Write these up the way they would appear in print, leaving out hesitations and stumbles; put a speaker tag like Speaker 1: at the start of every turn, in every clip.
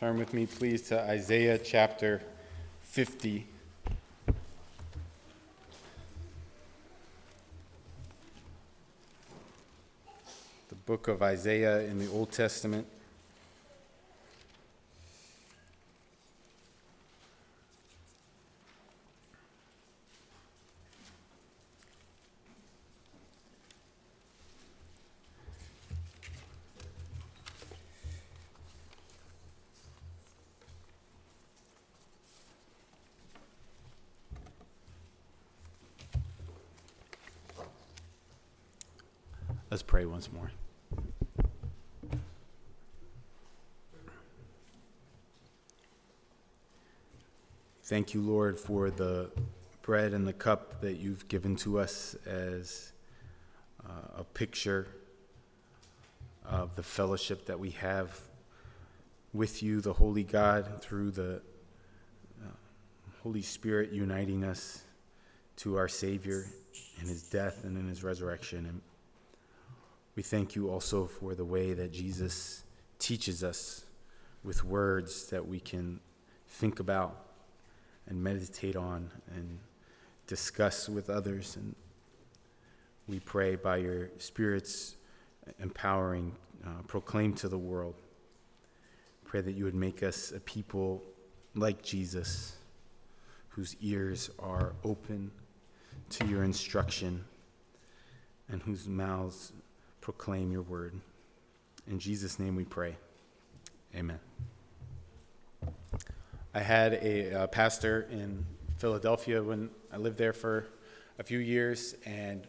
Speaker 1: Turn with me, please, to Isaiah chapter 50. The book of Isaiah in the Old Testament. Let's pray once more. Thank you, Lord, for the bread and the cup that you've given to us as a picture of the fellowship that we have with you, the Holy God, through the Holy Spirit uniting us to our Savior in his death and in his resurrection. And we thank you also for the way that Jesus teaches us with words that we can think about and meditate on and discuss with others. And we pray by your Spirit's empowering, proclaim to the world. Pray that you would make us a people like Jesus, whose ears are open to your instruction and whose mouths proclaim your word. In Jesus' name we pray. Amen. I had a pastor in Philadelphia when I lived there for a few years, and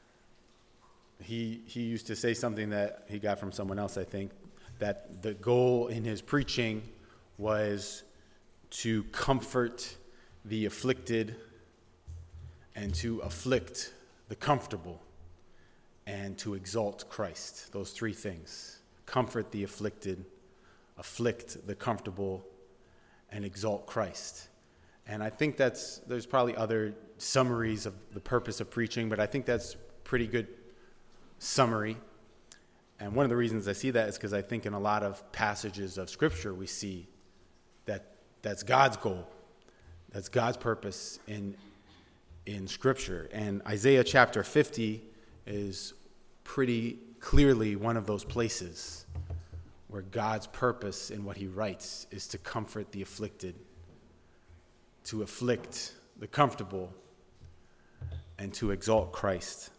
Speaker 1: he used to say something that he got from someone else, I think, that the goal in his preaching was to comfort the afflicted and to afflict the comfortable, and to exalt Christ. Those three things: comfort the afflicted, afflict the comfortable, and exalt Christ. And I think there's probably other summaries of the purpose of preaching, but I think that's pretty good summary. And one of the reasons I see that is because I think in a lot of passages of Scripture we see that that's God's goal. That's God's purpose in Scripture. And Isaiah chapter 50 is pretty clearly one of those places where God's purpose in what he writes is to comfort the afflicted, to afflict the comfortable, and to exalt Christ.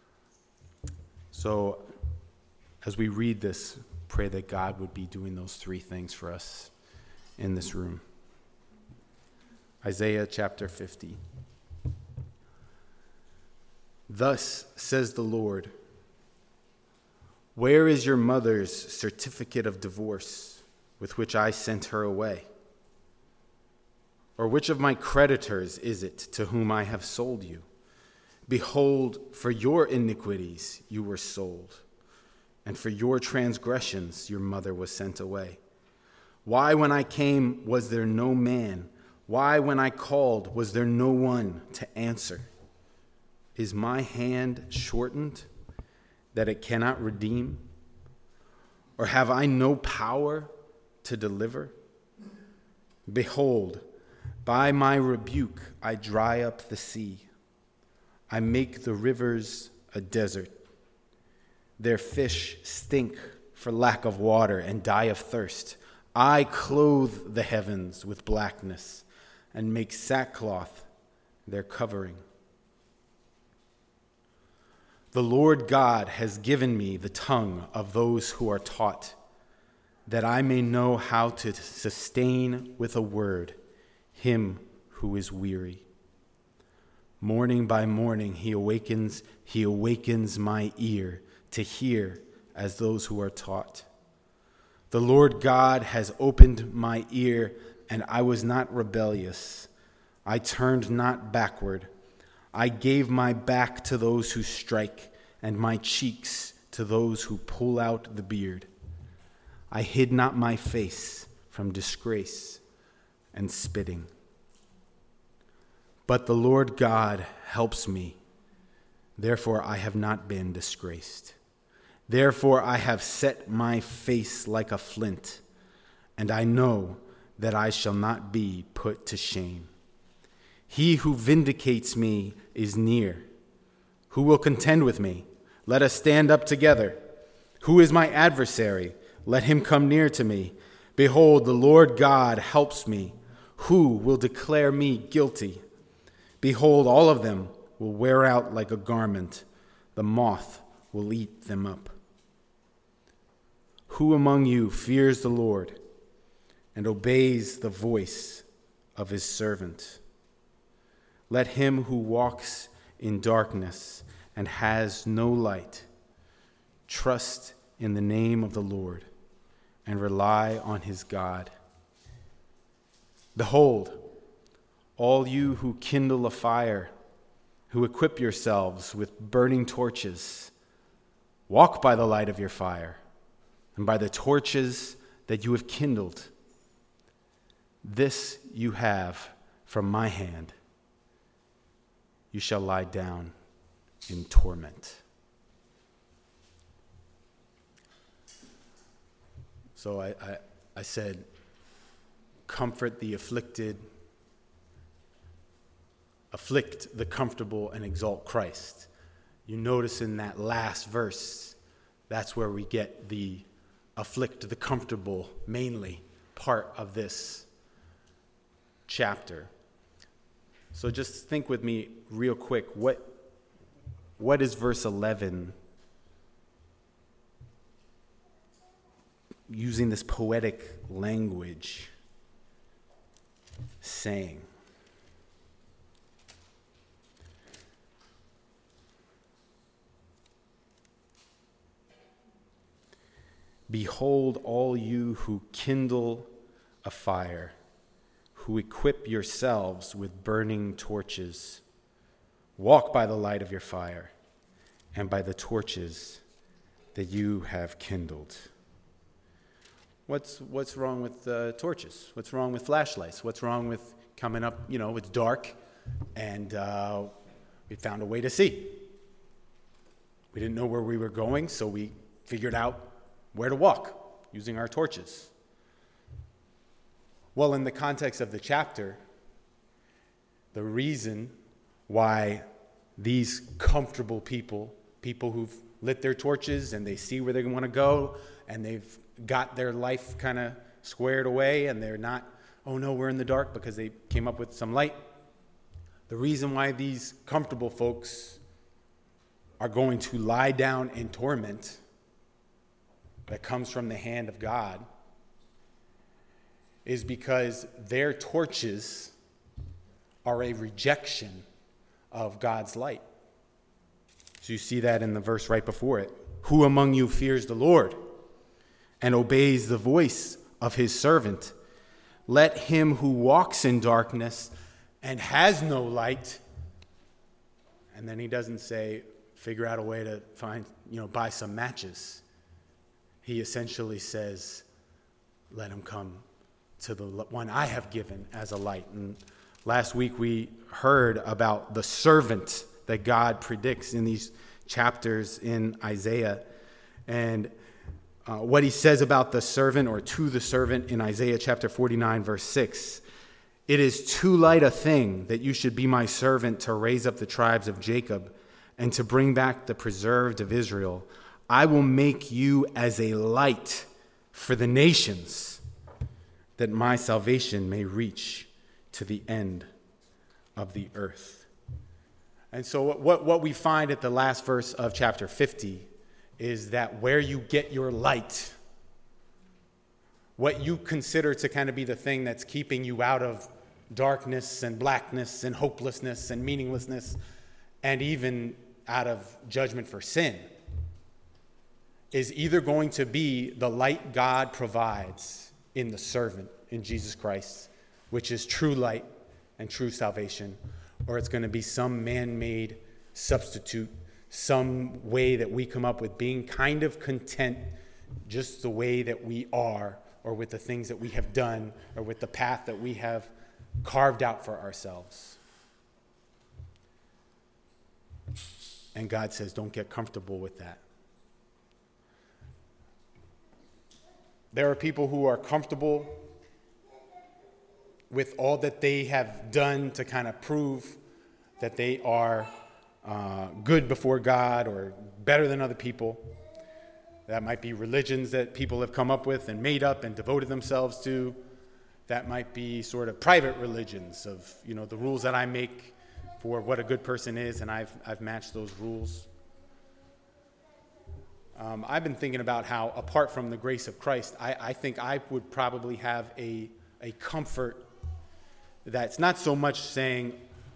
Speaker 1: So as we read this, pray that God would be doing those three things for us in this room. Isaiah chapter 50. Thus says the Lord, where is your mother's certificate of divorce with which I sent her away? Or which of my creditors is it to whom I have sold you? Behold, for your iniquities you were sold, and for your transgressions your mother was sent away. Why, when I came, was there no man? Why, when I called, was there no one to answer? Is my hand shortened that it cannot redeem? Or have I no power to deliver? Behold, by my rebuke I dry up the sea. I make the rivers a desert. Their fish stink for lack of water and die of thirst. I clothe the heavens with blackness and make sackcloth their covering. The Lord God has given me the tongue of those who are taught, that I may know how to sustain with a word him who is weary. Morning by morning he awakens my ear to hear as those who are taught. The Lord God has opened my ear, and I was not rebellious. I turned not backward. I gave my back to those who strike, and my cheeks to those who pull out the beard. I hid not my face from disgrace and spitting. But the Lord God helps me. Therefore I have not been disgraced. Therefore I have set my face like a flint, and I know that I shall not be put to shame. He who vindicates me is near. Who will contend with me? Let us stand up together. Who is my adversary? Let him come near to me. Behold, the Lord God helps me. Who will declare me guilty? Behold, all of them will wear out like a garment. The moth will eat them up. Who among you fears the Lord and obeys the voice of his servant? Let him who walks in darkness and has no light trust in the name of the Lord and rely on his God. Behold, all you who kindle a fire, who equip yourselves with burning torches, walk by the light of your fire and by the torches that you have kindled. This you have from my hand. You shall lie down in torment. So I said, comfort the afflicted, afflict the comfortable, and exalt Christ. You notice in that last verse, that's where we get the afflict the comfortable, mainly, part of this chapter. So just think with me real quick, what is verse 11 using this poetic language saying? Behold, all you who kindle a fire, who equip yourselves with burning torches, walk by the light of your fire and by the torches that you have kindled. What's wrong with torches? What's wrong with flashlights? What's wrong with coming up, it's dark and we found a way to see. We didn't know where we were going, so we figured out where to walk using our torches. Well, in the context of the chapter, the reason why these comfortable people who've lit their torches and they see where they want to go and they've got their life kind of squared away and they're not, oh no, we're in the dark, because they came up with some light. The reason why these comfortable folks are going to lie down in torment that comes from the hand of God is because their torches are a rejection of God's light. So you see that in the verse right before it. Who among you fears the Lord and obeys the voice of his servant? Let him who walks in darkness and has no light, and then he doesn't say, figure out a way to find, buy some matches. He essentially says, let him come to the one I have given as a light. And last week we heard about the servant that God predicts in these chapters in Isaiah. And what he says about the servant, or to the servant, in Isaiah chapter 49, verse 6. It is too light a thing that you should be my servant to raise up the tribes of Jacob and to bring back the preserved of Israel. I will make you as a light for the nations, that my salvation may reach to the end of the earth. And so what we find at the last verse of chapter 50 is that where you get your light, what you consider to kind of be the thing that's keeping you out of darkness and blackness and hopelessness and meaninglessness, and even out of judgment for sin, is either going to be the light God provides in the servant, in Jesus Christ, which is true light and true salvation, or it's going to be some man-made substitute, some way that we come up with being kind of content just the way that we are, or with the things that we have done, or with the path that we have carved out for ourselves. And God says, don't get comfortable with that. There are people who are comfortable with all that they have done to kind of prove that they are good before God or better than other people. That might be religions that people have come up with and made up and devoted themselves to. That might be sort of private religions of, the rules that I make for what a good person is, and I've matched those rules. I've been thinking about how, apart from the grace of Christ, I think I would probably have a comfort that's not so much saying,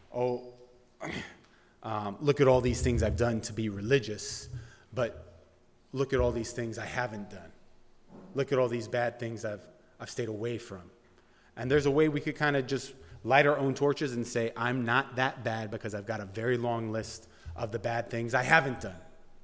Speaker 1: look at all these things I've done to be religious, but look at all these things I haven't done. Look at all these bad things I've stayed away from. And there's a way we could kind of just light our own torches and say, I'm not that bad because I've got a very long list of the bad things I haven't done.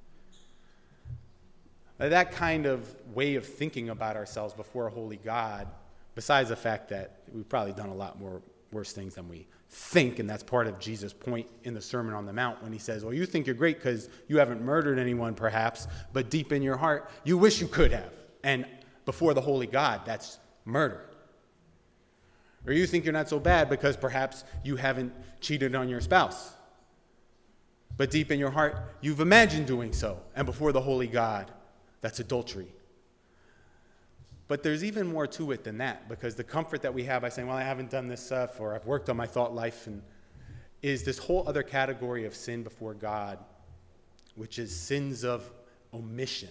Speaker 1: That kind of way of thinking about ourselves before a holy God, besides the fact that we've probably done a lot more worse things than we think, and that's part of Jesus' point in the Sermon on the Mount when he says, well, you think you're great because you haven't murdered anyone perhaps, but deep in your heart, you wish you could have. And before the holy God, that's murder. Or you think you're not so bad because perhaps you haven't cheated on your spouse, but deep in your heart, you've imagined doing so. And before the holy God, that's adultery. But there's even more to it than that, because the comfort that we have by saying, well, I haven't done this stuff, or I've worked on my thought life, and is this whole other category of sin before God, which is sins of omission.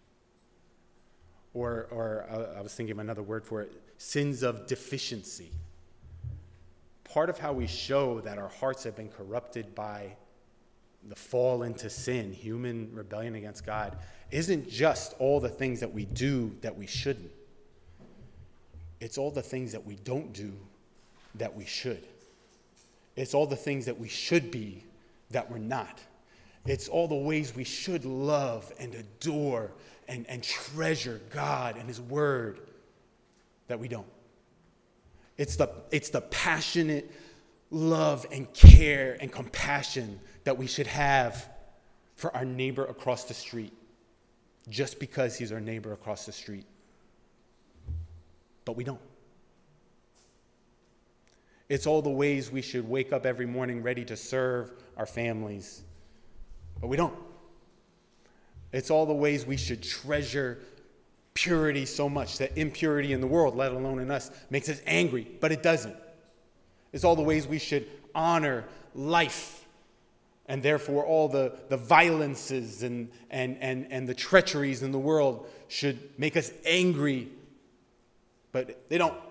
Speaker 1: Or I was thinking of another word for it, sins of deficiency. Part of how we show that our hearts have been corrupted by the fall into sin, human rebellion against God, isn't just all the things that we do that we shouldn't. It's all the things that we don't do that we should. It's all the things that we should be that we're not. It's all the ways we should love and adore and treasure God and His Word that we don't. It's the passionate love and care and compassion that we should have for our neighbor across the street, just because he's our neighbor across the street. But we don't. It's all the ways we should wake up every morning ready to serve our families, but we don't. It's all the ways we should treasure purity so much that impurity in the world, let alone in us, makes us angry, but it doesn't. It's all the ways we should honor life, and therefore all the violences and the treacheries in the world should make us angry, but they don't.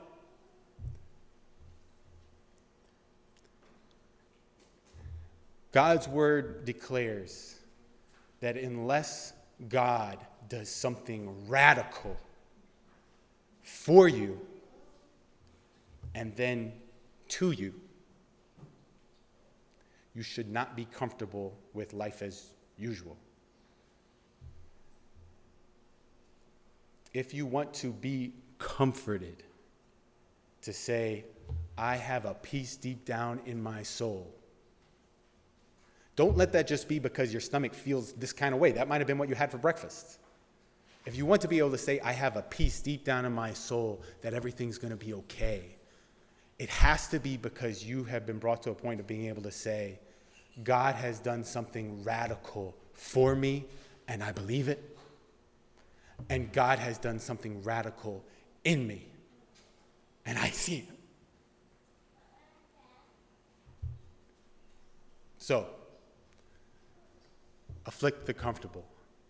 Speaker 1: God's word declares that unless God does something radical for you and then to you, you should not be comfortable with life as usual. If you want to be comforted, to say, I have a peace deep down in my soul, don't let that just be because your stomach feels this kind of way. That might have been what you had for breakfast. If you want to be able to say, I have a peace deep down in my soul that everything's going to be okay, it has to be because you have been brought to a point of being able to say, God has done something radical for me, and I believe it. And God has done something radical in me, and I see it. So, afflict the comfortable.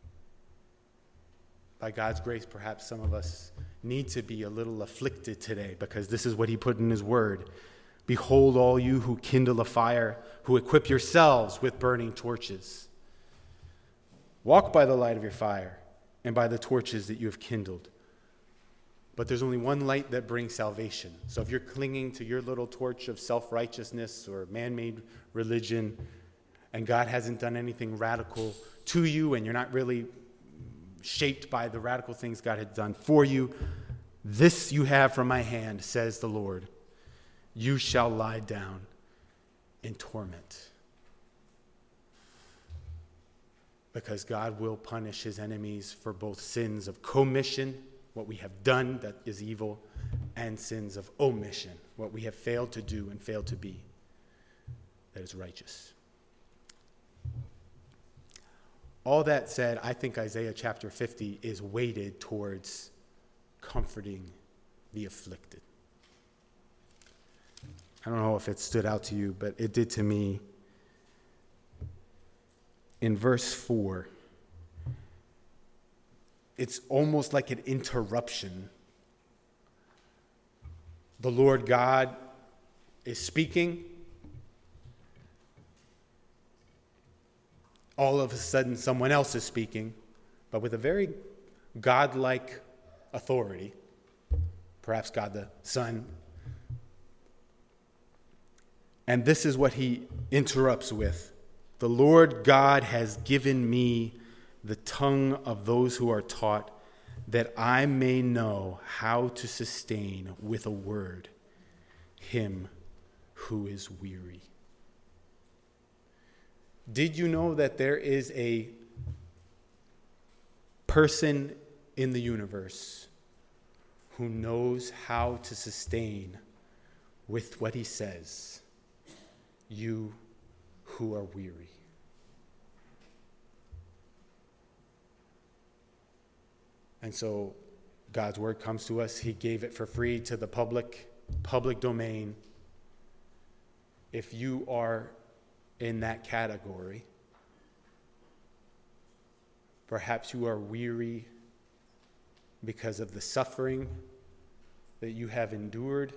Speaker 1: By God's grace, perhaps some of us need to be a little afflicted today, because this is what He put in His word. Behold, all you who kindle a fire, who equip yourselves with burning torches. Walk by the light of your fire and by the torches that you have kindled. But there's only one light that brings salvation. So if you're clinging to your little torch of self-righteousness or man-made religion, and God hasn't done anything radical to you, and you're not really shaped by the radical things God had done for you, this you have from my hand, says the Lord. You shall lie down in torment. Because God will punish His enemies for both sins of commission what we have done that is evil, and sins of omission, what we have failed to do and failed to be that is righteous. All that said, I think Isaiah chapter 50 is weighted towards comforting the afflicted. I don't know if it stood out to you, but it did to me. In verse 4, it's almost like an interruption. The Lord God is speaking. All of a sudden, someone else is speaking, but with a very godlike authority. Perhaps God the Son. And this is what he interrupts with. The Lord God has given me the tongue of those who are taught, that I may know how to sustain with a word him who is weary. Did you know that there is a person in the universe who knows how to sustain with what he says, you who are weary? And so God's word comes to us. He gave it for free to the public domain. If you are in that category, perhaps you are weary because of the suffering that you have endured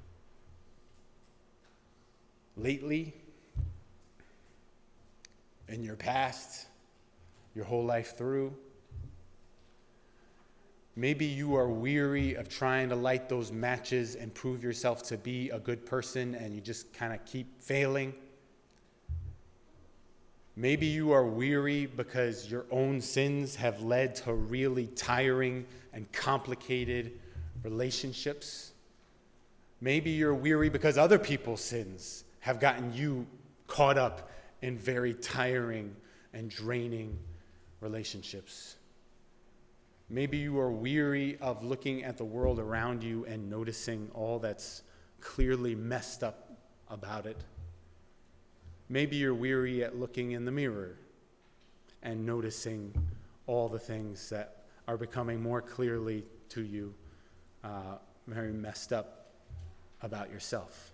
Speaker 1: lately, in your past, your whole life through. Maybe you are weary of trying to light those matches and prove yourself to be a good person, and you just kind of keep failing. Maybe you are weary because your own sins have led to really tiring and complicated relationships. Maybe you're weary because other people's sins have gotten you caught up in very tiring and draining relationships. Maybe you are weary of looking at the world around you and noticing all that's clearly messed up about it. Maybe you're weary at looking in the mirror and noticing all the things that are becoming more clearly to you, very messed up about yourself.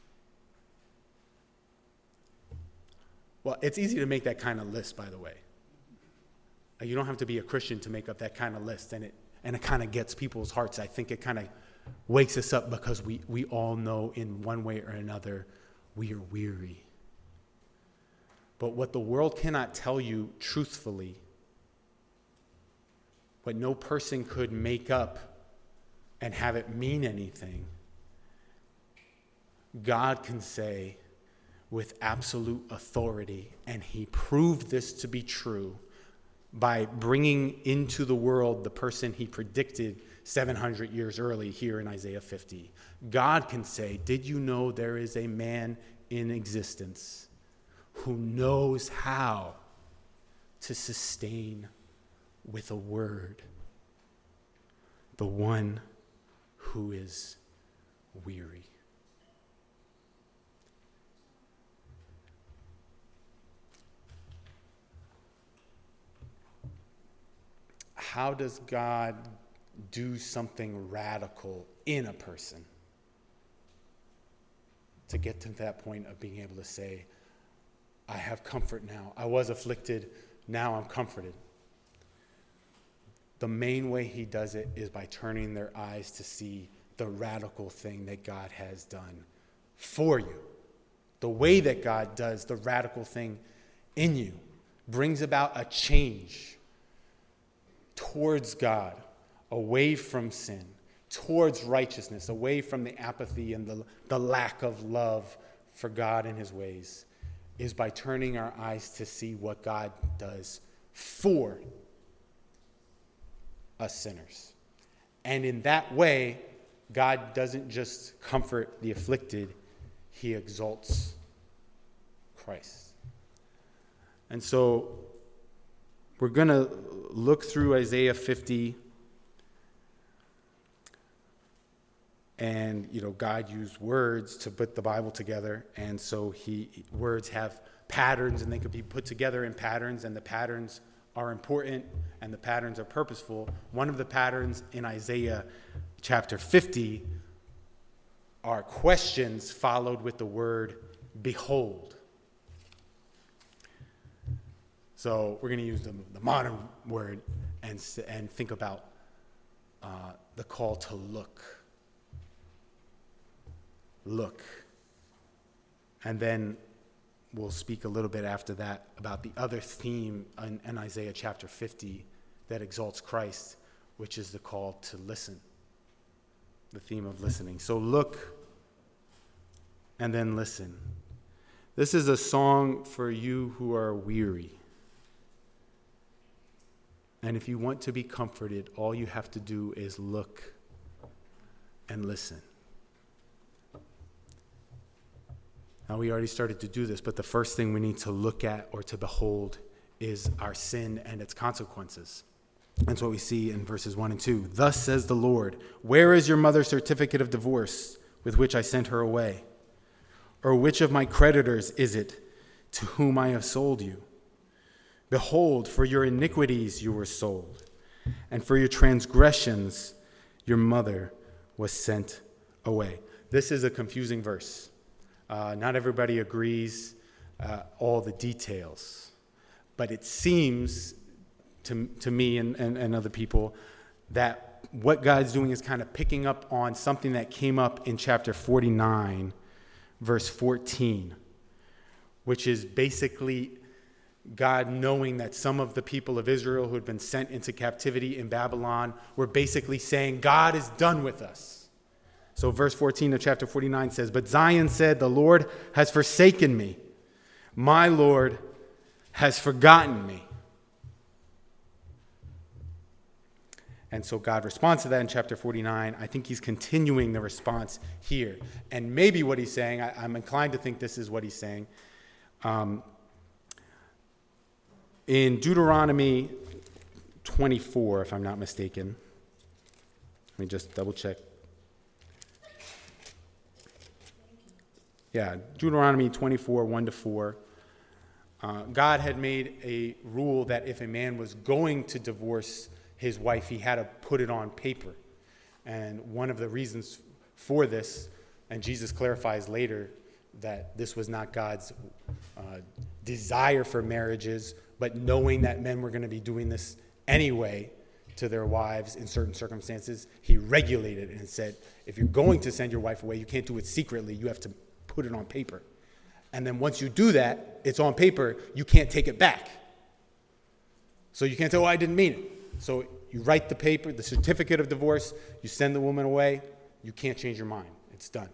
Speaker 1: Well, it's easy to make that kind of list, by the way. You don't have to be a Christian to make up that kind of list, and it kind of gets people's hearts. I think it kind of wakes us up because we all know in one way or another we are weary. But what the world cannot tell you truthfully, what no person could make up and have it mean anything, God can say with absolute authority, and he proved this to be true by bringing into the world the person he predicted 700 years early here in Isaiah 50. God can say, did you know there is a man in existence who knows how to sustain with a word the one who is weary? How does God do something radical in a person to get to that point of being able to say, I have comfort now. I was afflicted, now I'm comforted. The main way he does it is by turning their eyes to see the radical thing that God has done for you. The way that God does the radical thing in you brings about a change towards God, away from sin, towards righteousness, away from the apathy and the lack of love for God and his ways, is by turning our eyes to see what God does for us sinners. And in that way, God doesn't just comfort the afflicted, he exalts Christ. And so we're going to look through Isaiah 50 And, God used words to put the Bible together. And so words have patterns, and they could be put together in patterns, and the patterns are important and the patterns are purposeful. One of the patterns in Isaiah chapter 50 are questions followed with the word behold. So we're going to use the modern word and think about the call to look. Look. And then we'll speak a little bit after that about the other theme in Isaiah chapter 50 that exalts Christ, which is the call to listen, the theme of listening. So look and then listen. This is a song for you who are weary. And if you want to be comforted, all you have to do is look and listen. Now, we already started to do this, but the first thing we need to look at or to behold is our sin and its consequences. That's what we see in verses 1 and 2. Thus says the Lord, where is your mother's certificate of divorce with which I sent her away? Or which of my creditors is it to whom I have sold you? Behold, for your iniquities you were sold, and for your transgressions your mother was sent away. This is a confusing verse. Not everybody agrees all the details, but it seems to me and other people that what God's doing is kind of picking up on something that came up in chapter 49, verse 14, which is basically God knowing that some of the people of Israel who had been sent into captivity in Babylon were basically saying, God is done with us. So verse 14 of chapter 49 says, but Zion said, the Lord has forsaken me. My Lord has forgotten me. And so God responds to that in chapter 49. I think he's continuing the response here. And maybe what he's saying, I'm inclined to think this is what he's saying. In Deuteronomy 24, if I'm not mistaken, let me just double check. Yeah, Deuteronomy 24, 1-4. God had made a rule that if a man was going to divorce his wife, he had to put it on paper. And one of the reasons for this, and Jesus clarifies later that this was not God's desire for marriages, but knowing that men were going to be doing this anyway to their wives in certain circumstances, he regulated it and said, if you're going to send your wife away, you can't do it secretly. You have to put it on paper. And then once you do that, it's on paper, you can't take it back. So you can't say, oh, I didn't mean it. So you write the paper, the certificate of divorce, you send the woman away, you can't change your mind. It's done.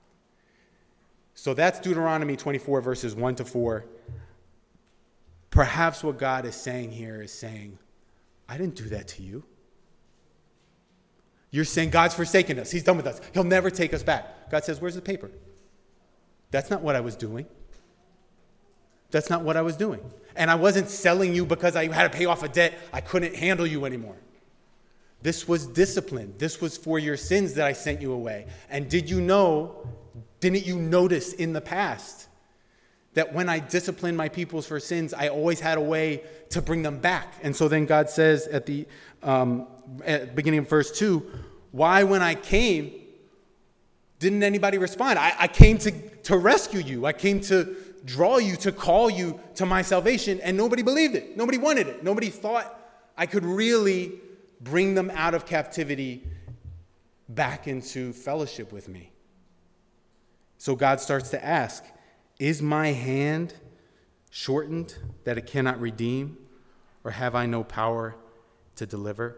Speaker 1: So that's Deuteronomy 24, verses 1-4. Perhaps what God is saying here is saying, I didn't do that to you. You're saying God's forsaken us. He's done with us. He'll never take us back. God says, where's the paper? That's not what I was doing. That's not what I was doing. And I wasn't selling you because I had to pay off a debt. I couldn't handle you anymore. This was discipline. This was for your sins that I sent you away. And didn't you notice in the past that when I disciplined my peoples for sins, I always had a way to bring them back? And so then God says at the beginning of verse 2, why when I came, didn't anybody respond? I came to rescue you. I came to draw you, to call you to my salvation, and nobody believed it. Nobody wanted it. Nobody thought I could really bring them out of captivity back into fellowship with me. So God starts to ask, is my hand shortened that it cannot redeem, or have I no power to deliver?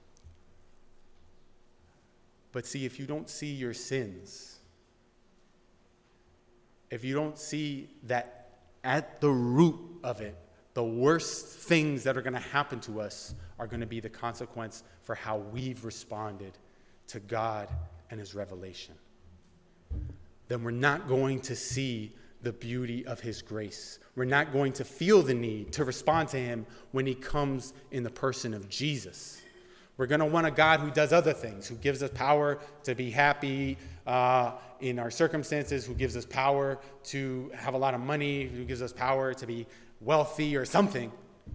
Speaker 1: But see, if you don't see your sins, if you don't see that at the root of it, the worst things that are going to happen to us are going to be the consequence for how we've responded to God and his revelation, then we're not going to see the beauty of his grace. We're not going to feel the need to respond to him when he comes in the person of Jesus. We're going to want a God who does other things, who gives us power to be happy in our circumstances, who gives us power to have a lot of money, who gives us power to be wealthy or something.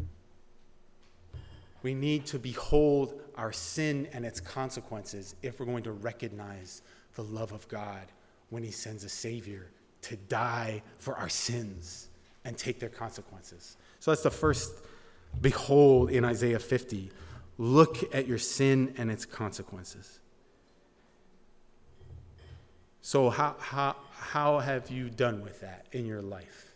Speaker 1: We need to behold our sin and its consequences if we're going to recognize the love of God when he sends a Savior to die for our sins and take their consequences. So that's the first behold in Isaiah 50. Look at your sin and its consequences. So how have you done with that in your life?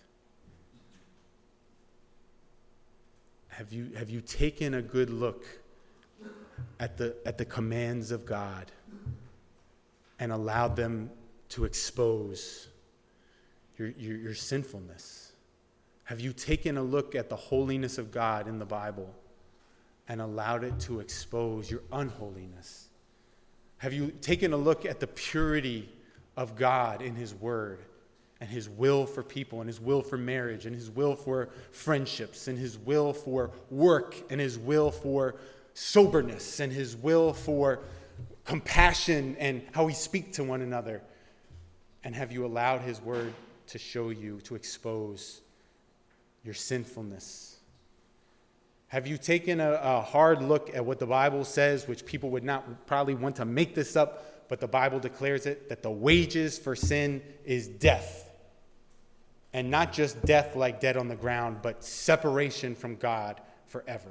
Speaker 1: Have you taken a good look at the commands of God and allowed them to expose your sinfulness? Have you taken a look at the holiness of God in the Bible and allowed it to expose your unholiness? Have you taken a look at the purity of God in his word and his will for people and his will for marriage and his will for friendships and his will for work and his will for soberness and his will for compassion and how we speak to one another? And have you allowed his word to show you, to expose your sinfulness? Have you taken a hard look at what the Bible says, which people would not probably want to make this up, but the Bible declares it, that the wages for sin is death. And not just death like dead on the ground, but separation from God forever.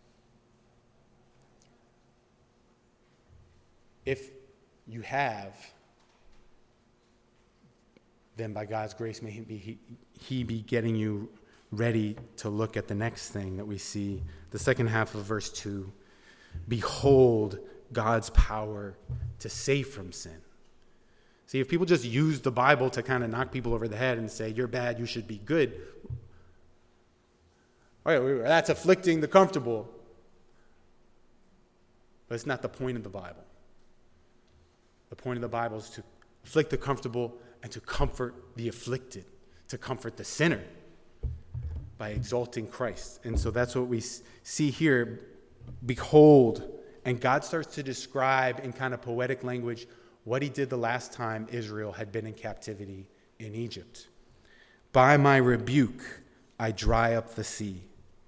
Speaker 1: If you have, then by God's grace may he be getting you ready to look at the next thing that we see, the second half of verse 2. Behold God's power to save from sin. See, if people just use the Bible to kind of knock people over the head and say, you're bad, you should be good, that's afflicting the comfortable. But it's not the point of the Bible. The point of the Bible is to afflict the comfortable and to comfort the afflicted, to comfort the sinner by exalting Christ. And so that's what we see here. Behold, and God starts to describe in kind of poetic language what he did the last time Israel had been in captivity in Egypt. By my rebuke, I dry up the sea.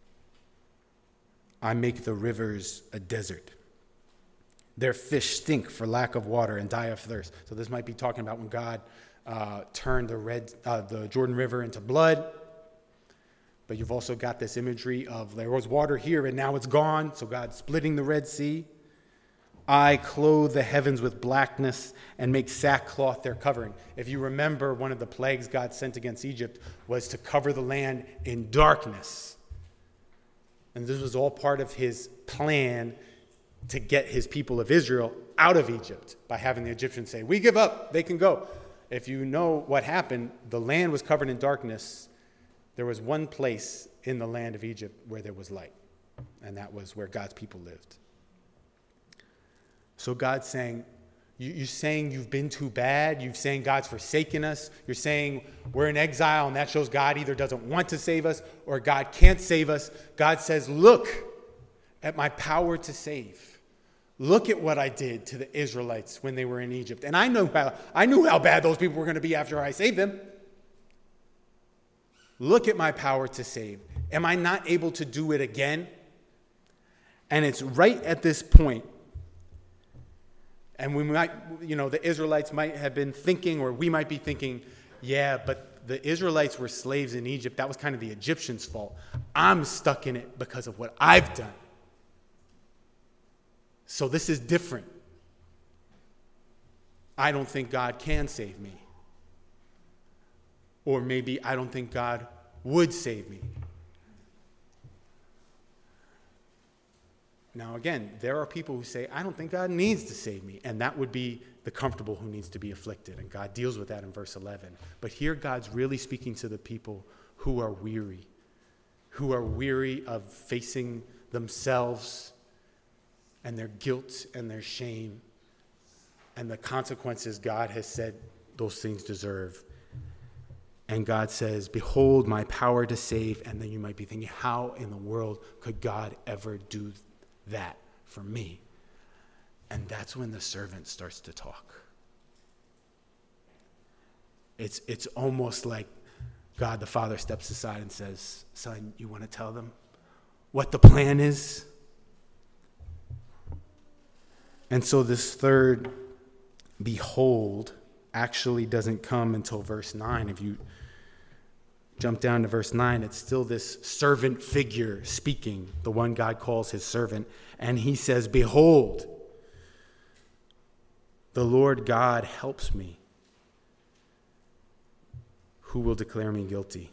Speaker 1: I make the rivers a desert. Their fish stink for lack of water and die of thirst. So this might be talking about when God turned the Jordan River into blood. But you've also got this imagery of there was water here and now it's gone. So God's splitting the Red Sea. I clothe the heavens with blackness and make sackcloth their covering. If you remember, one of the plagues God sent against Egypt was to cover the land in darkness. And this was all part of his plan to get his people of Israel out of Egypt by having the Egyptians say, we give up, they can go. If you know what happened, the land was covered in darkness. There was one place in the land of Egypt where there was light, and that was where God's people lived. So God's saying, you're saying you've been too bad. You're saying God's forsaken us. You're saying we're in exile, and that shows God either doesn't want to save us or God can't save us. God says, look at my power to save. Look at what I did to the Israelites when they were in Egypt. And I knew how bad those people were going to be after I saved them. Look at my power to save. Am I not able to do it again? And it's right at this point. And we might, the Israelites might have been thinking, or we might be thinking, yeah, but the Israelites were slaves in Egypt. That was kind of the Egyptians' fault. I'm stuck in it because of what I've done. So this is different. I don't think God can save me. Or maybe I don't think God would save me. Now, again, there are people who say, I don't think God needs to save me. And that would be the comfortable who needs to be afflicted. And God deals with that in verse 11. But here God's really speaking to the people who are weary of facing themselves and their guilt and their shame and the consequences God has said those things deserve. And God says, behold my power to save. And then you might be thinking, how in the world could God ever do that for me? And that's when the servant starts to talk. It's almost like God the Father steps aside and says, son, you want to tell them what the plan is? And so this third behold actually doesn't come until verse 9. If you jump down to verse 9, it's still this servant figure speaking, the one God calls his servant. And he says, behold, the Lord God helps me. Who will declare me guilty?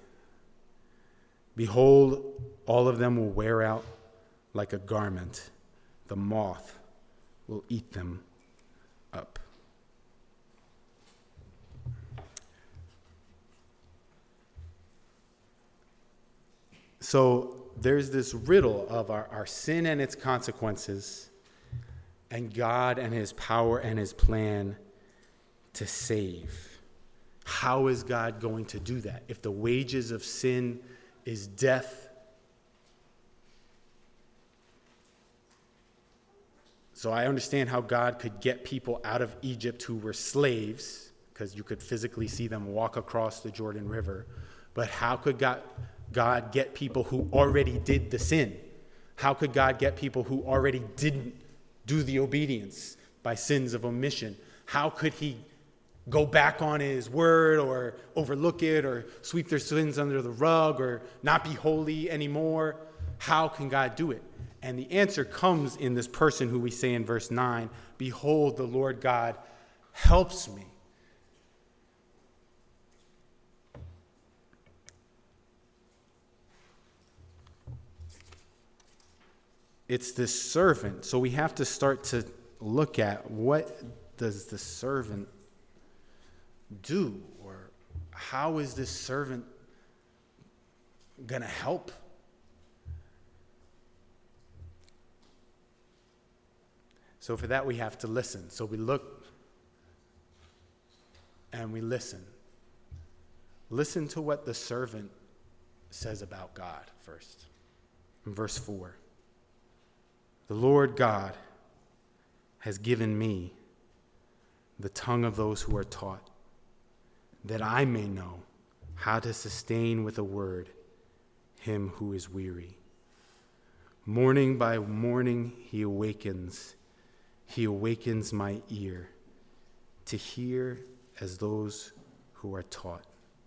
Speaker 1: Behold, all of them will wear out like a garment. The moth will eat them up. So there's this riddle of our sin and its consequences, and God and his power and his plan to save. How is God going to do that? If the wages of sin is death, so I understand how God could get people out of Egypt who were slaves, because you could physically see them walk across the Jordan River. But how could God get people who already did the sin? How could God get people who already didn't do the obedience by sins of omission? How could he go back on his word or overlook it or sweep their sins under the rug or not be holy anymore? How can God do it? And the answer comes in this person who we say in verse 9, behold, the Lord God helps me. It's this servant. So we have to start to look at what does the servant do, or how is this servant going to help? So for that we have to listen. So we look and we listen. Listen to what the servant says about God first. In verse 4. The Lord God has given me the tongue of those who are taught, that I may know how to sustain with a word him who is weary. Morning by morning he awakens my ear to hear as those who are taught.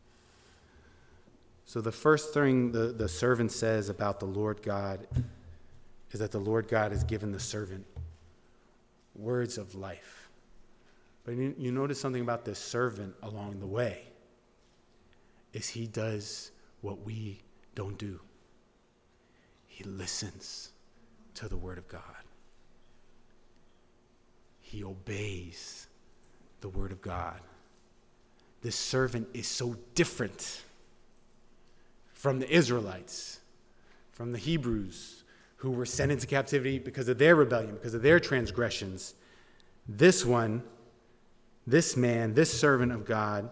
Speaker 1: So the first thing the servant says about the Lord God is that the Lord God has given the servant words of life. But you notice something about this servant along the way is he does what we don't do. He listens to the word of God. He obeys the word of God. This servant is so different from the Israelites, from the Hebrews, who were sent into captivity because of their rebellion, because of their transgressions. This one, this man, this servant of God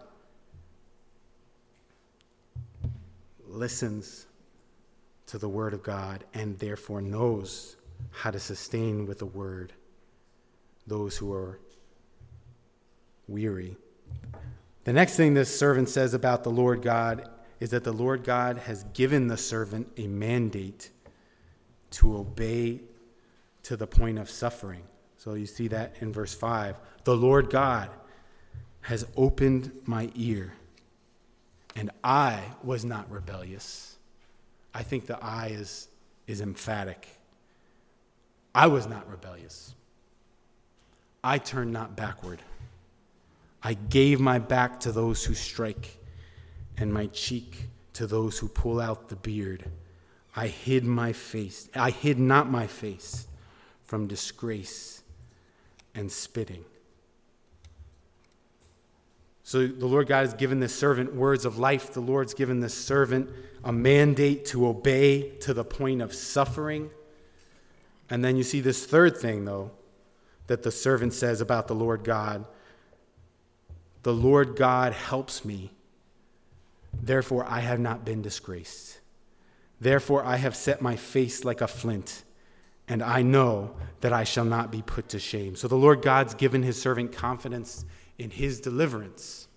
Speaker 1: listens to the word of God and therefore knows how to sustain with the word those who are weary. The next thing this servant says about the Lord God is that the Lord God has given the servant a mandate to obey to the point of suffering. So you see that in verse 5. The Lord God has opened my ear, and I was not rebellious. I think the I is emphatic. I was not rebellious. I turned not backward. I gave my back to those who strike, and my cheek to those who pull out the beard. I hid not my face from disgrace and spitting. So the Lord God has given this servant words of life. The Lord's given this servant a mandate to obey to the point of suffering. And then you see this third thing, though, that the servant says about the Lord God. The Lord God helps me. Therefore, I have not been disgraced. Therefore, I have set my face like a flint,
Speaker 2: and I know that I shall not be put to shame. So the Lord God's given his servant confidence in his deliverance.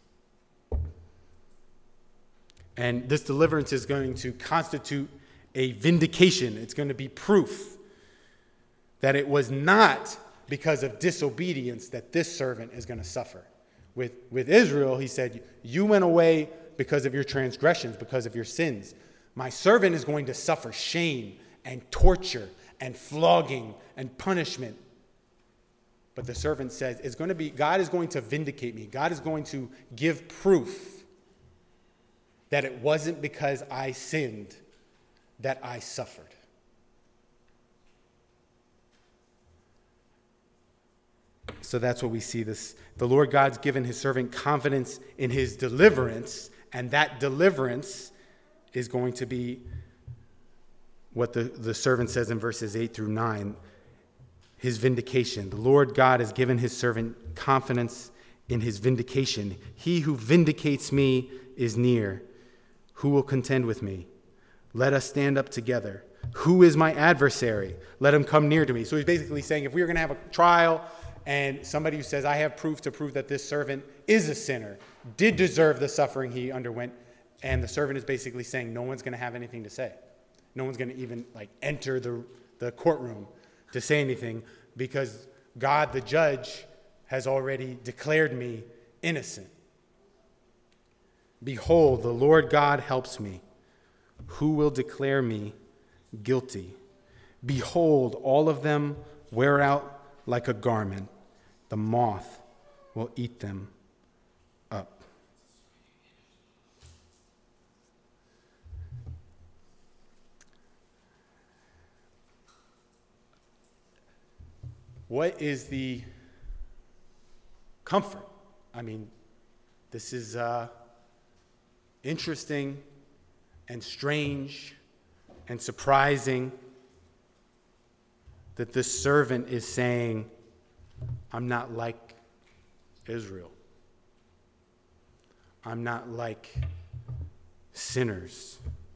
Speaker 2: And this deliverance is going to constitute a vindication. It's going to be proof that it was not because of disobedience that this servant is going to suffer. With Israel, he said, you went away because of your transgressions, because of your sins. My servant is going to suffer shame and torture and flogging and punishment. But the servant says, God is going to vindicate me. God is going to give proof that it wasn't because I sinned that I suffered. So that's what we see. The Lord God's given his servant confidence in his deliverance, and that deliverance is going to be what the servant says in verses 8 through 9, his vindication. The Lord God has given his servant confidence in his vindication. He who vindicates me is near. Who will contend with me? Let us stand up together. Who is my adversary? Let him come near to me. So he's basically saying, if we were going to have a trial and somebody who says, I have proof to prove that this servant is a sinner, did deserve the suffering he underwent, and the servant is basically saying no one's going to have anything to say. No one's going to even enter the courtroom to say anything because God, the judge, has already declared me innocent. Behold, the Lord God helps me. Who will declare me guilty? Behold, all of them wear out like a garment. The moth will eat them up.
Speaker 1: What is the comfort? I mean, this is interesting and strange and surprising that this servant is saying, I'm not like Israel. I'm not like sinners.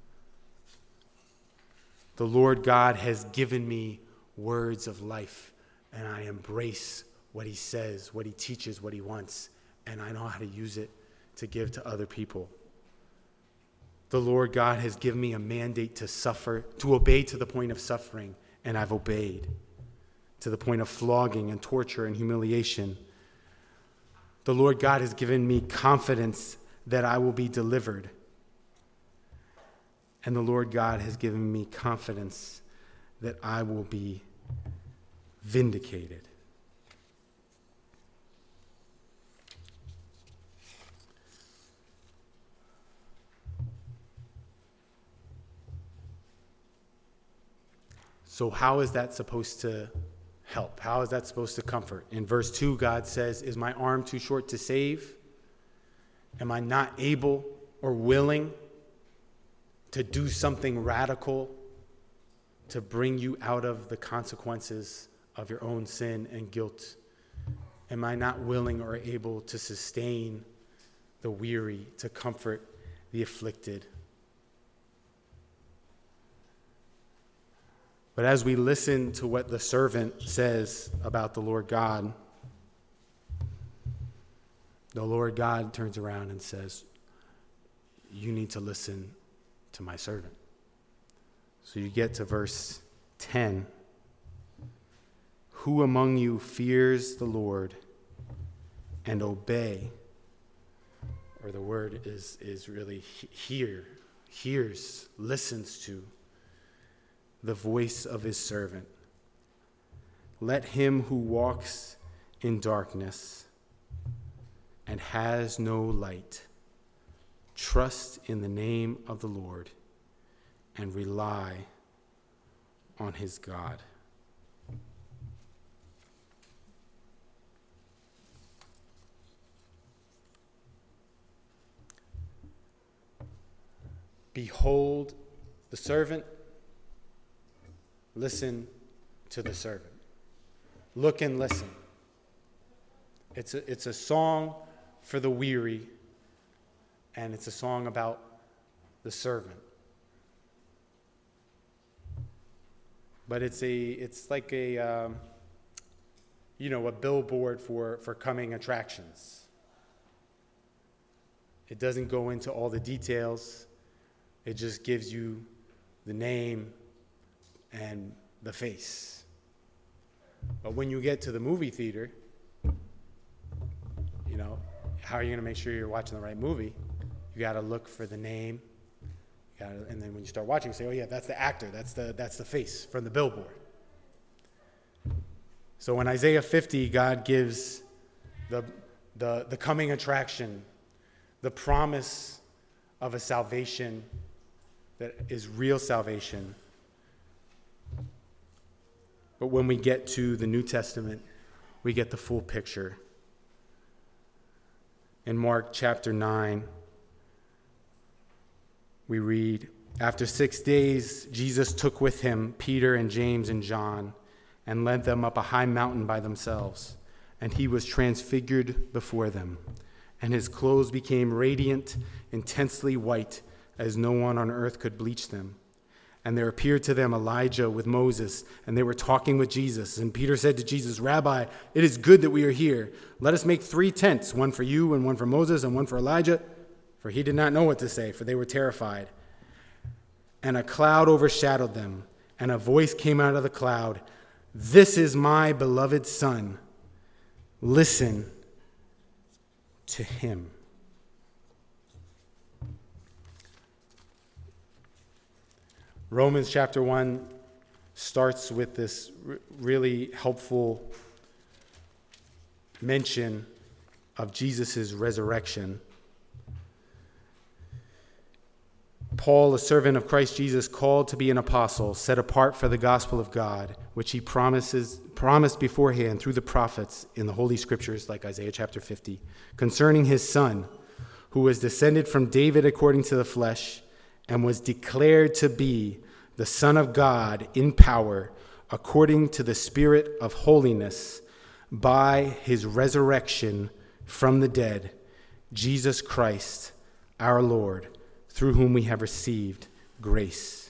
Speaker 1: The Lord God has given me words of life, and I embrace what he says, what he teaches, what he wants, and I know how to use it to give to other people. The Lord God has given me a mandate to suffer, to obey to the point of suffering, and I've obeyed to the point of flogging and torture and humiliation. The Lord God has given me confidence that I will be delivered. And the Lord God has given me confidence that I will be vindicated. So how is that supposed to help? How is that supposed to comfort? In verse 2, God says, is my arm too short to save? Am I not able or willing to do something radical to bring you out of the consequences of your own sin and guilt? Am I not willing or able to sustain the weary, to comfort the afflicted? But as we listen to what the servant says about the Lord God turns around and says, you need to listen to my servant. So you get to verse 10. Who among you fears the Lord and obey? Or the word is really hears, listens to the voice of his servant. Let him who walks in darkness and has no light trust in the name of the Lord and rely on his God. Behold the servant. Listen to the servant. Look and listen. It's a song for the weary, and it's a song about the servant.
Speaker 2: but it's like a billboard for coming attractions. It doesn't go into all the details. It just gives you the name and the face. But when you get to the movie theater, how are you going to make sure you're watching the right movie? You got to look for the name. And then when you start watching, you say, oh yeah, that's the actor. That's the face from the billboard. So in Isaiah 50, God gives the coming attraction, the promise of a salvation that is real salvation. But when we get to the New Testament, we get the full picture. In Mark chapter 9, we read, after 6 days, Jesus took with him Peter and James and John and led them up a high mountain by themselves. And he was transfigured before them. And his clothes became radiant, intensely white, as no one on earth could bleach them. And there appeared to them Elijah with Moses, and they were talking with Jesus. And Peter said to Jesus, Rabbi, it is good that we are here. Let us make 3 tents, one for you and one for Moses and one for Elijah. For he did not know what to say, for they were terrified. And a cloud overshadowed them, and a voice came out of the cloud, this is my beloved Son. Listen to him. Romans chapter 1 starts with this really helpful mention of Jesus' resurrection. Paul, a servant of Christ Jesus, called to be an apostle, set apart for the gospel of God, which he promised beforehand through the prophets in the Holy Scriptures, like Isaiah chapter 50, concerning his Son, who was descended from David according to the flesh, and was declared to be the Son of God in power, according to the Spirit of holiness, by his resurrection from the dead, Jesus Christ, our Lord, through whom we have received grace.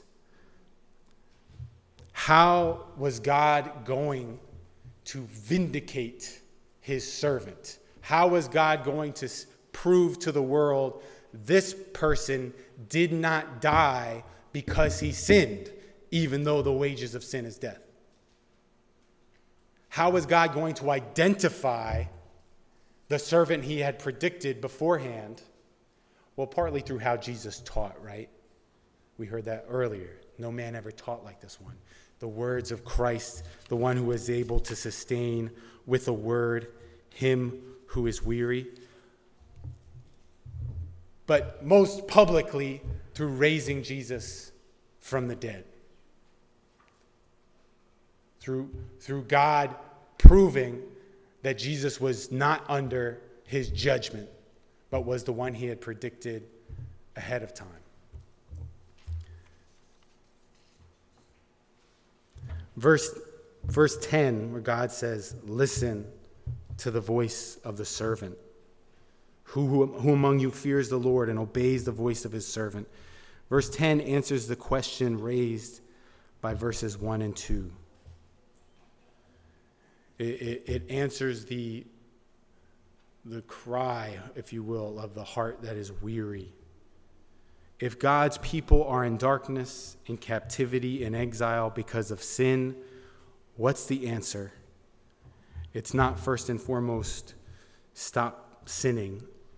Speaker 2: How was God going to vindicate his servant? How was God going to prove to the world this person did not die because he sinned, even though the wages of sin is death? How was God going to identify the servant he had predicted beforehand? Well, partly through how Jesus taught, right? We heard that earlier. No man ever taught like this one. The words of Christ, the one who is able to sustain with a word him who is weary. But most publicly, through raising Jesus from the dead. Through God proving that Jesus was not under his judgment, but was the one he had predicted ahead of time. Verse 10, where God says, listen to the voice of the servant. Who among you fears the Lord and obeys the voice of his servant? Verse 10 answers the question raised by verses 1 and 2. It answers the cry, if you will, of the heart that is weary. If God's people are in darkness, in captivity, in exile because of sin, what's the answer? It's not first and foremost, stop sinning.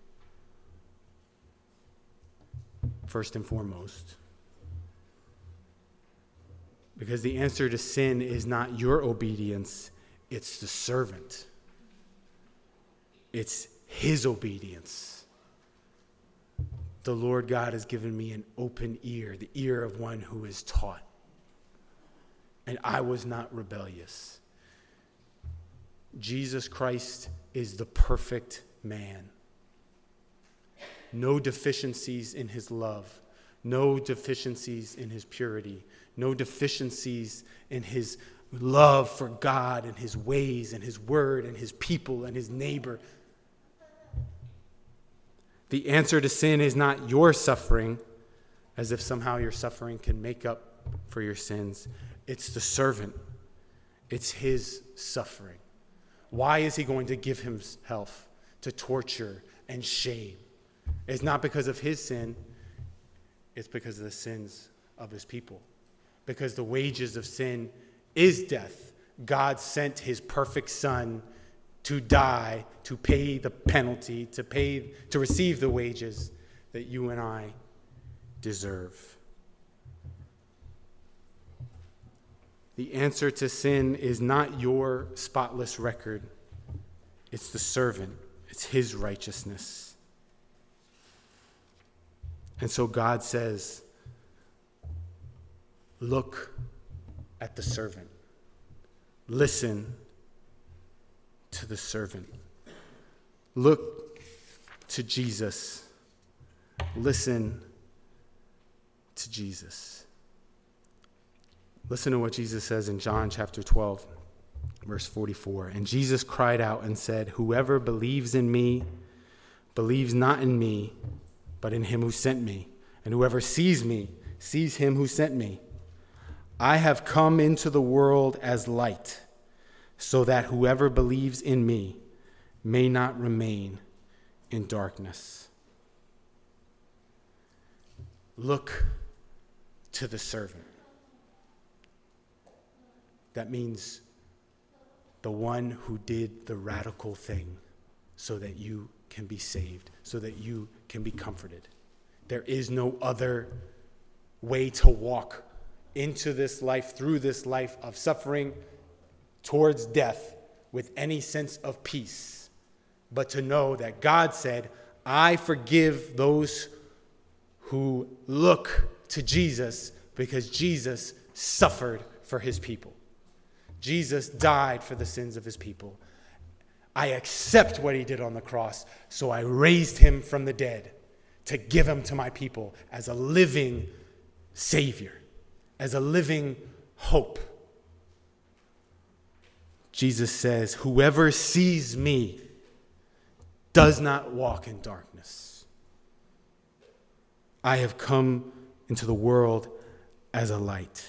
Speaker 2: First and foremost. Because the answer to sin is not your obedience, it's the servant. It's his obedience. The Lord God has given me an open ear, the ear of one who is taught. And I was not rebellious. Jesus Christ is the perfect man. No deficiencies in his love, no deficiencies in his purity, no deficiencies in his love for God and his ways and his word and his people and his neighbor. The answer to sin is not your suffering, as if somehow your suffering can make up for your sins. It's the servant. It's his suffering. Why is he going to give himself to torture and shame? It's not because of his sin. It's because of the sins of his people. Because the wages of sin is death. God sent his perfect Son to die, to pay the penalty, to receive the wages that you and I deserve. The answer to sin is not your spotless record. It's the servant. It's his righteousness. And so God says, look at the servant. Listen to the servant. Look to Jesus. Listen to Jesus. Listen to what Jesus says in John chapter 12, verse 44. And Jesus cried out and said, whoever believes in me believes not in me, but in him who sent me. And whoever sees me sees him who sent me. I have come into the world as light, so that whoever believes in me may not remain in darkness. Look to the servant. That means the one who did the radical thing so that you can be saved, so that you can be comforted. There is no other way to walk into this life, through this life of suffering towards death with any sense of peace, but to know that God said, I forgive those who look to Jesus because Jesus suffered for his people. Jesus died for the sins of his people. I accept what he did on the cross, so I raised him from the dead to give him to my people as a living Savior, as a living hope. Jesus says, whoever sees me does not walk in darkness. I have come into the world as a light.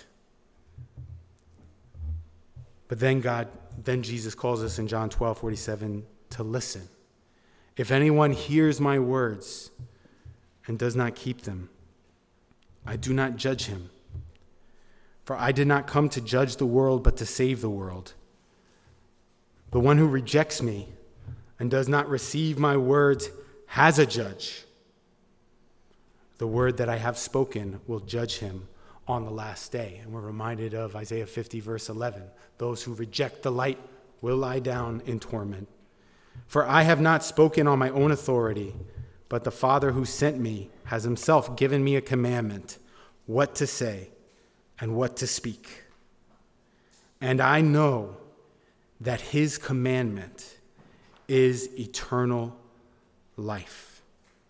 Speaker 2: But then Jesus calls us in John 12:47 to listen. If anyone hears my words and does not keep them, I do not judge him. For I did not come to judge the world, but to save the world. The one who rejects me and does not receive my words has a judge. The word that I have spoken will judge him on the last day. And we're reminded of Isaiah 50, verse 11. Those who reject the light will lie down in torment. For I have not spoken on my own authority, but the Father who sent me has himself given me a commandment, what to say and what to speak. And I know that his commandment is eternal life.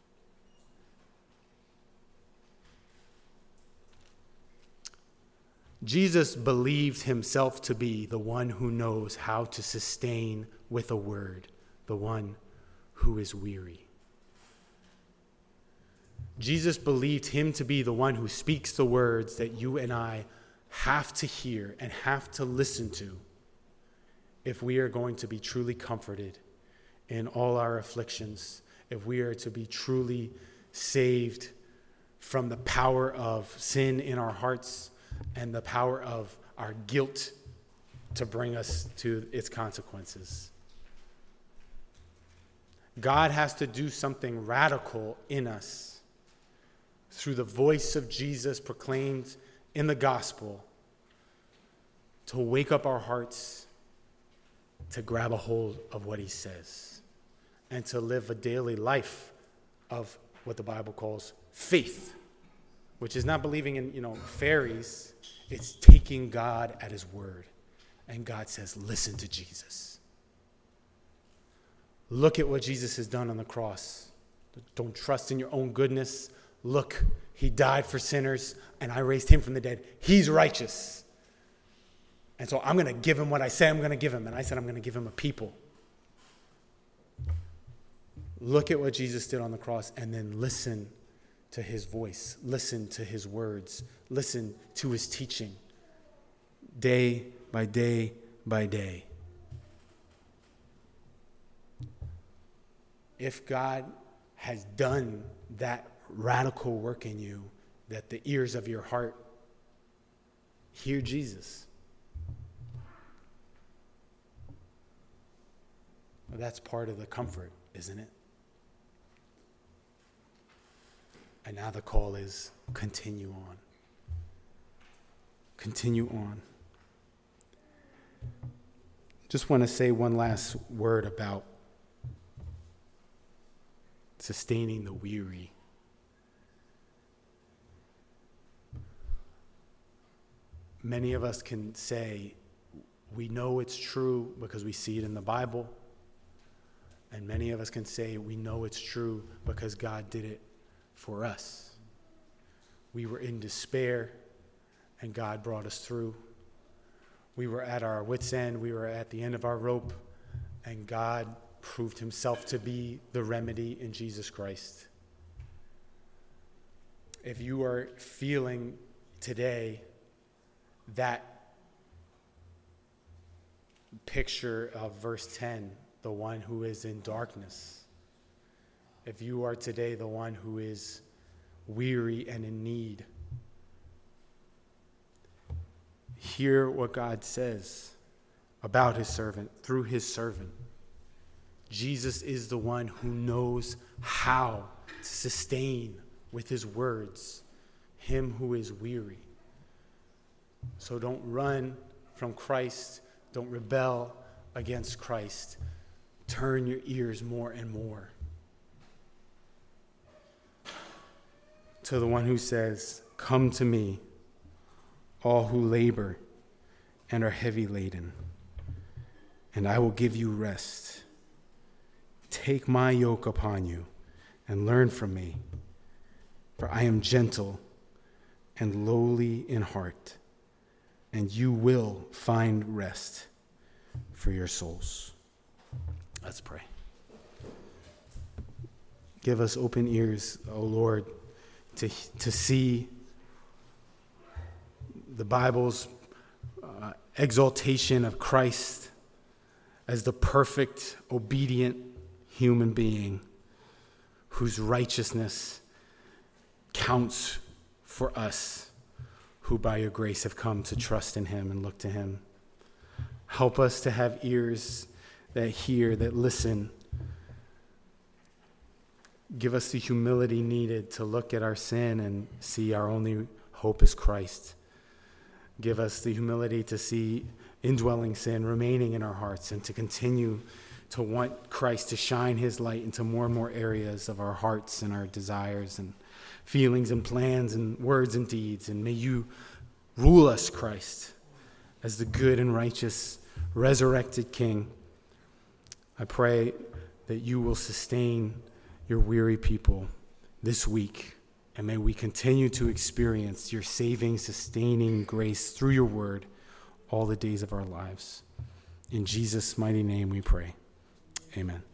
Speaker 2: Jesus believed himself to be the one who knows how to sustain with a word the one who is weary. Jesus believed him to be the one who speaks the words that you and I have to hear and have to listen to if we are going to be truly comforted in all our afflictions, if we are to be truly saved from the power of sin in our hearts and the power of our guilt to bring us to its consequences. God has to do something radical in us through the voice of Jesus proclaimed in the gospel to wake up our hearts, to grab a hold of what he says, and to live a daily life of what the Bible calls faith, which is not believing in, fairies. It's taking God at his word. And God says, listen to Jesus. Look at what Jesus has done on the cross. Don't trust in your own goodness. Look, he died for sinners, and I raised him from the dead. He's righteous. And so I'm going to give him what I say I'm going to give him. And I said I'm going to give him a people. Look at what Jesus did on the cross, and then listen to his voice, listen to his words, listen to his teaching day by day by day. If God has done that radical work in you, that the ears of your heart hear Jesus, well, that's part of the comfort, isn't it? And now the call is continue on. Continue on. Just want to say one last word about sustaining the weary. Many of us can say we know it's true because we see it in the Bible. And many of us can say we know it's true because God did it for us. We were in despair and God brought us through. We were at our wits' end. We were at the end of our rope, and God proved himself to be the remedy in Jesus Christ. If you are feeling today that picture of verse 10, the one who is in darkness, if you are today the one who is weary and in need, hear what God says about his servant, through his servant. Jesus is the one who knows how to sustain with his words him who is weary. So don't run from Christ. Don't rebel against Christ. Turn your ears more and more to the one who says, "Come to me, all who labor and are heavy laden, and I will give you rest. Take my yoke upon you and learn from me, for I am gentle and lowly in heart, and you will find rest for your souls." Let's pray. Give us open ears, O Lord, to see the Bible's exaltation of Christ as the perfect, obedient human being whose righteousness counts for us who by your grace have come to trust in him and look to him. Help us to have ears that hear, that listen. Give us the humility needed to look at our sin and see our only hope is Christ. Give us the humility to see indwelling sin remaining in our hearts and to continue to want Christ to shine his light into more and more areas of our hearts and our desires and feelings and plans and words and deeds. And may you rule us, Christ, as the good and righteous resurrected King. I pray that you will sustain your weary people this week, and may we continue to experience your saving, sustaining grace through your word all the days of our lives. In Jesus' mighty name we pray. Amen.